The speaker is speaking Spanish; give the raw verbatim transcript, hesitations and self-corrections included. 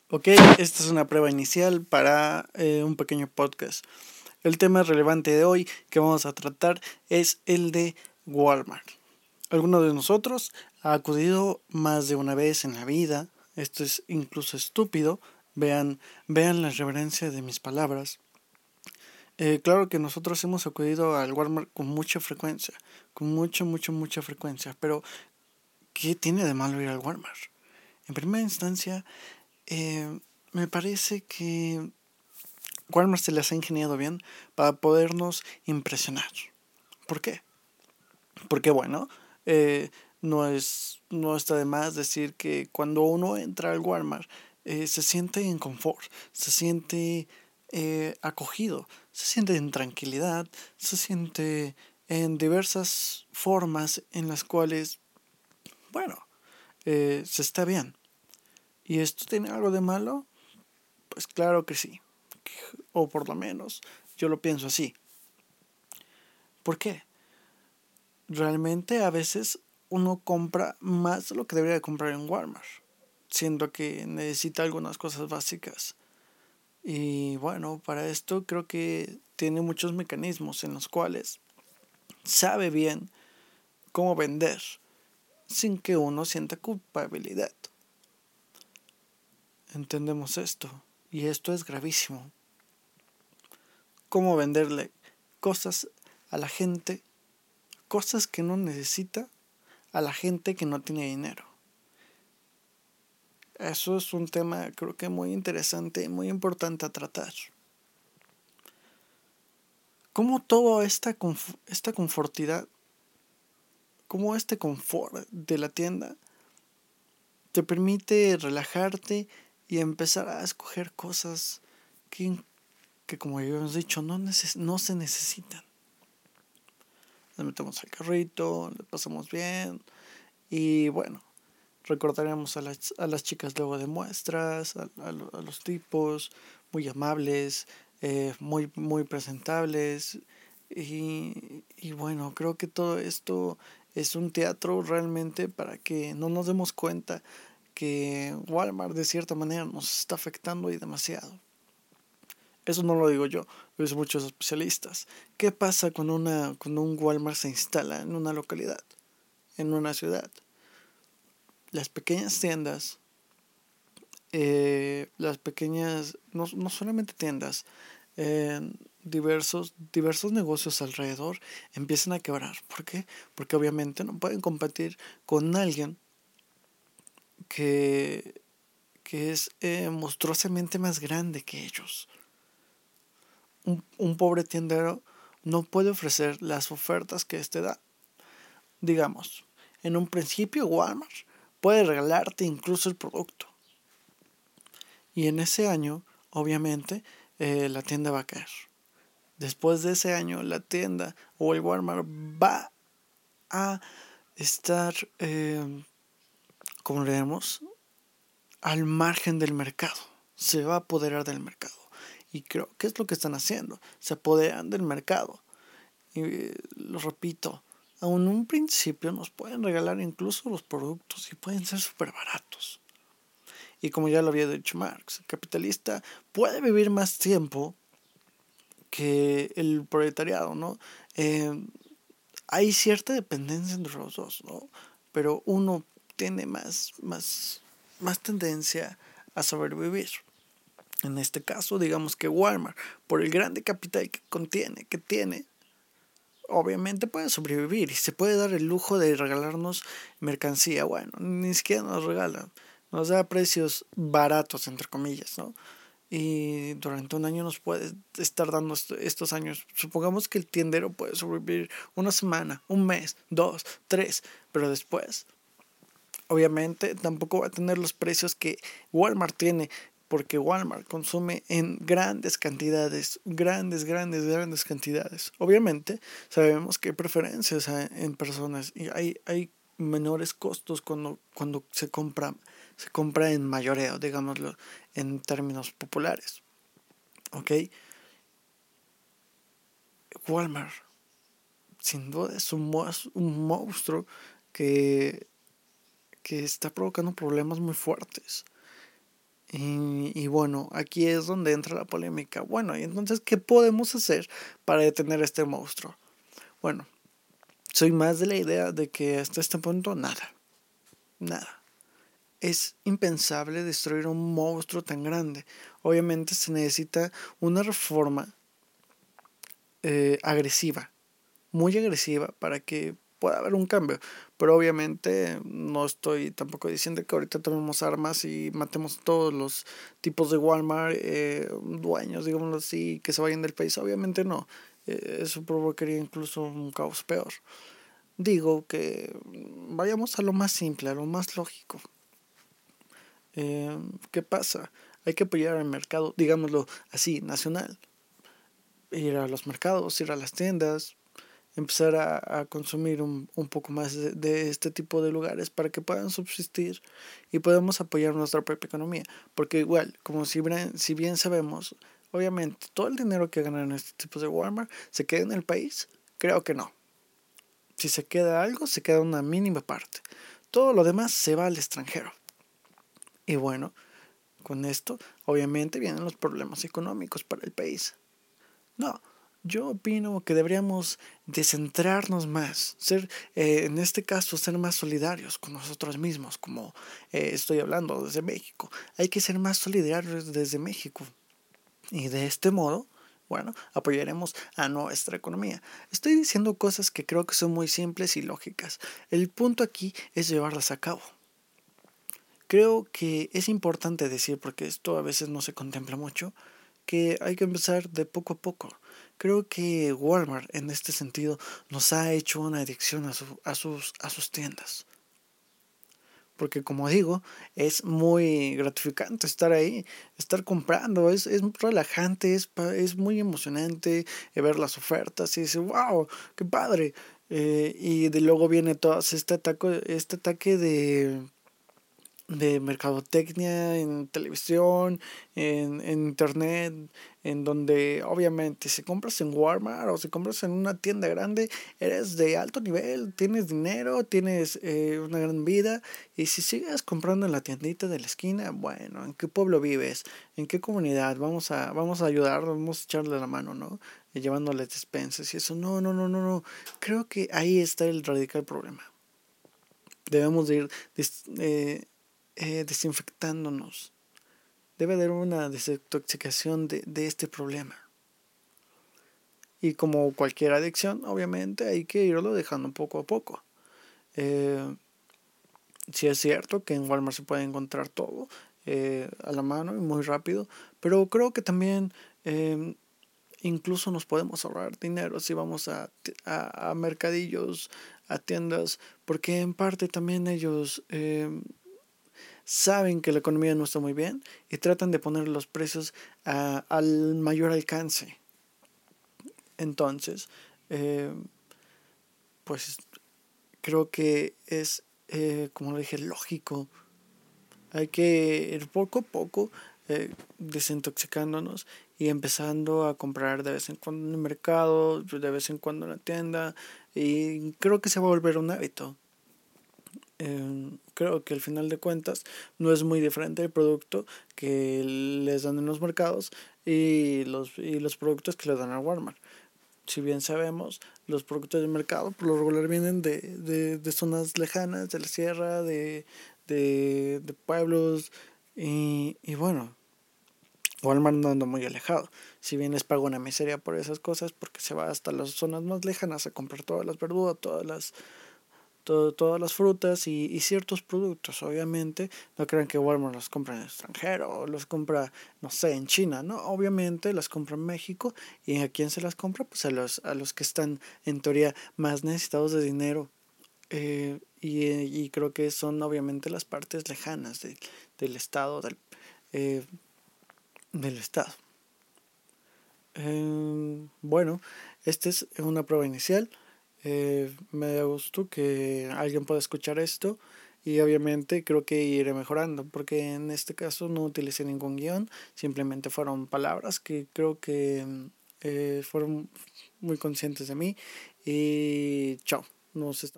Ok, esta es una prueba inicial para eh, un pequeño podcast. El tema relevante de hoy que vamos a tratar es el de Walmart. Alguno de nosotros ha acudido más de una vez en la vida. Esto es incluso estúpido. Vean, vean la reverencia de mis palabras. Eh, claro que nosotros hemos acudido al Walmart con mucha frecuencia, con mucha, mucha, mucha frecuencia. Pero, ¿qué tiene de malo ir al Walmart? En primera instancia, eh, me parece que Walmart se les ha ingeniado bien para podernos impresionar. ¿Por qué? Porque bueno, eh, no es no está de más decir que cuando uno entra al Walmart eh, se siente en confort, se siente eh, acogido, se siente en tranquilidad, se siente en diversas formas en las cuales, bueno, eh, se está bien. ¿Y esto tiene algo de malo? Pues claro que sí, o por lo menos yo lo pienso así. ¿Por qué? Realmente a veces uno compra más de lo que debería de comprar en Walmart, siendo que necesita algunas cosas básicas. Y bueno, para esto creo que tiene muchos mecanismos en los cuales sabe bien cómo vender sin que uno sienta culpabilidad. Entendemos esto, y esto es gravísimo. Cómo venderle cosas a la gente, cosas que no necesita a la gente que no tiene dinero. Eso es un tema creo que muy interesante y muy importante a tratar. Cómo toda esta, conf- esta confortidad, cómo este confort de la tienda te permite relajarte y empezar a escoger cosas que, que como ya hemos dicho, no, neces- no se necesitan. Le metemos al carrito, le pasamos bien y bueno, recordaremos a las, a las chicas luego de muestras, a, a, a los tipos muy amables, eh, muy, muy presentables. Y, y bueno, creo que todo esto es un teatro realmente para que no nos demos cuenta que Walmart de cierta manera nos está afectando y demasiado. Eso no lo digo yo, lo dicen muchos especialistas. ¿Qué pasa cuando, una, cuando un Walmart se instala en una localidad, en una ciudad? Las pequeñas tiendas eh, las pequeñas, no, no solamente tiendas, eh, diversos, diversos negocios alrededor empiezan a quebrar. ¿Por qué? Porque obviamente no pueden competir con alguien que, que es eh, monstruosamente más grande que ellos. Un, un pobre tiendero no puede ofrecer las ofertas que éste da. Digamos, en un principio Walmart puede regalarte incluso el producto. Y en ese año, obviamente, eh, la tienda va a caer. Después de ese año, la tienda o el Walmart va a estar, eh, como leemos, al margen del mercado. Se va a apoderar del mercado. Y creo que es lo que están haciendo. Se apoderan del mercado. Y eh, lo repito, aún en un principio nos pueden regalar incluso los productos y pueden ser súper baratos. Y como ya lo había dicho Marx, el capitalista puede vivir más tiempo que el proletariado, ¿no? Eh, hay cierta dependencia entre los dos, ¿no? Pero uno tiene más, más, más tendencia a sobrevivir. En este caso, digamos que Walmart, por el grande capital que contiene, que tiene, obviamente puede sobrevivir y se puede dar el lujo de regalarnos mercancía. Bueno, ni siquiera nos regalan, nos da precios baratos, entre comillas, ¿no? Y durante un año nos puede estar dando estos años. Supongamos que el tiendero puede sobrevivir una semana, un mes, dos, tres, pero después, obviamente, tampoco va a tener los precios que Walmart tiene, porque Walmart consume en grandes cantidades, grandes, grandes, grandes cantidades. Obviamente, sabemos que hay preferencias en personas y hay, hay menores costos cuando, cuando se compra, se compra en mayoreo, digámoslo en términos populares. ¿Ok? Walmart, sin duda, es un, un monstruo que, que está provocando problemas muy fuertes. Y, y bueno, aquí es donde entra la polémica. Bueno, y entonces, ¿qué podemos hacer para detener a este monstruo? Bueno, soy más de la idea de que hasta este punto nada, nada. Es impensable destruir un monstruo tan grande. Obviamente se necesita una reforma eh, agresiva, muy agresiva, para que pueda haber un cambio. Pero obviamente no estoy tampoco diciendo que ahorita tomemos armas y matemos todos los tipos de Walmart, eh, dueños, digámoslo así, que se vayan del país. Obviamente no. Eh, eso provocaría incluso un caos peor. Digo que vayamos a lo más simple, a lo más lógico. Eh, ¿Qué pasa? Hay que apoyar al mercado, digámoslo así, nacional. Ir a los mercados, ir a las tiendas, empezar a, a consumir un, un, poco más de, de este tipo de lugares para que puedan subsistir y podamos apoyar nuestra propia economía. Porque igual, como si, si bien sabemos, obviamente todo el dinero que ganan estos tipos de Walmart se queda en el país. Creo que no. Si se queda algo, se queda una mínima parte. Todo lo demás se va al extranjero. Y bueno, con esto obviamente vienen los problemas económicos para el país. No, yo opino que deberíamos descentrarnos más, ser, eh, en este caso, ser más solidarios con nosotros mismos, como eh, estoy hablando desde México. Hay que ser más solidarios desde México. Y de este modo, bueno, apoyaremos a nuestra economía. Estoy diciendo cosas que creo que son muy simples y lógicas. El punto aquí es llevarlas a cabo. Creo que es importante decir, porque esto a veces no se contempla mucho, que hay que empezar de poco a poco. Creo que Walmart en este sentido nos ha hecho una adicción a, su, a, sus, a sus tiendas. Porque como digo, es muy gratificante estar ahí, estar comprando, es, es relajante, es, es muy emocionante ver las ofertas y decir, wow, qué padre. Eh, y de luego viene todo este ataque, este ataque de de mercadotecnia en televisión, en, en internet, en donde obviamente si compras en Walmart o si compras en una tienda grande, eres de alto nivel, tienes dinero, tienes eh, una gran vida, y si sigues comprando en la tiendita de la esquina, bueno, ¿en qué pueblo vives? ¿En qué comunidad? Vamos a, vamos a ayudar, vamos a echarle la mano, ¿no? Y llevándoles despensas y eso, no, no, no, no, no, creo que ahí está el radical problema. Debemos de ir eh, eh, desinfectándonos. Debe haber una desintoxicación de, de este problema. Y como cualquier adicción, obviamente hay que irlo dejando poco a poco. Eh, sí es cierto que en Walmart se puede encontrar todo eh, a la mano y muy rápido, pero creo que también eh, incluso nos podemos ahorrar dinero si vamos a, a, a mercadillos, a tiendas, porque en parte también ellos eh, saben que la economía no está muy bien y tratan de poner los precios a, al mayor alcance. Entonces, eh, pues creo que es, eh, como lo dije, lógico. Hay que ir poco a poco eh, desintoxicándonos y empezando a comprar de vez en cuando en el mercado, de vez en cuando en la tienda, y creo que se va a volver un hábito. Eh, creo que al final de cuentas no es muy diferente el producto que les dan en los mercados y los, y los productos que les dan a Walmart. Si bien sabemos, los productos del mercado por lo regular vienen de, de, de zonas lejanas, de la sierra, de, de, de pueblos, y, y bueno, Walmart no anda muy alejado. Si bien les paga una miseria por esas cosas, porque se va hasta las zonas más lejanas a comprar todas las verduras, todas las todo, todas las frutas y, y ciertos productos. Obviamente, no crean que Walmart los compra en el extranjero o los compra, no sé, en China, ¿no? Obviamente las compra en México. ¿Y a quién se las compra? Pues a los, a los que están, en teoría, más necesitados de dinero. Eh, y, y creo que son obviamente las partes lejanas de, del estado, del, eh, del estado. Eh, bueno, esta es una prueba inicial. Eh, me da gusto que alguien pueda escuchar esto y obviamente creo que iré mejorando porque en este caso no utilicé ningún guión, simplemente fueron palabras que creo que eh, fueron muy conscientes de mí y chao, nos estamos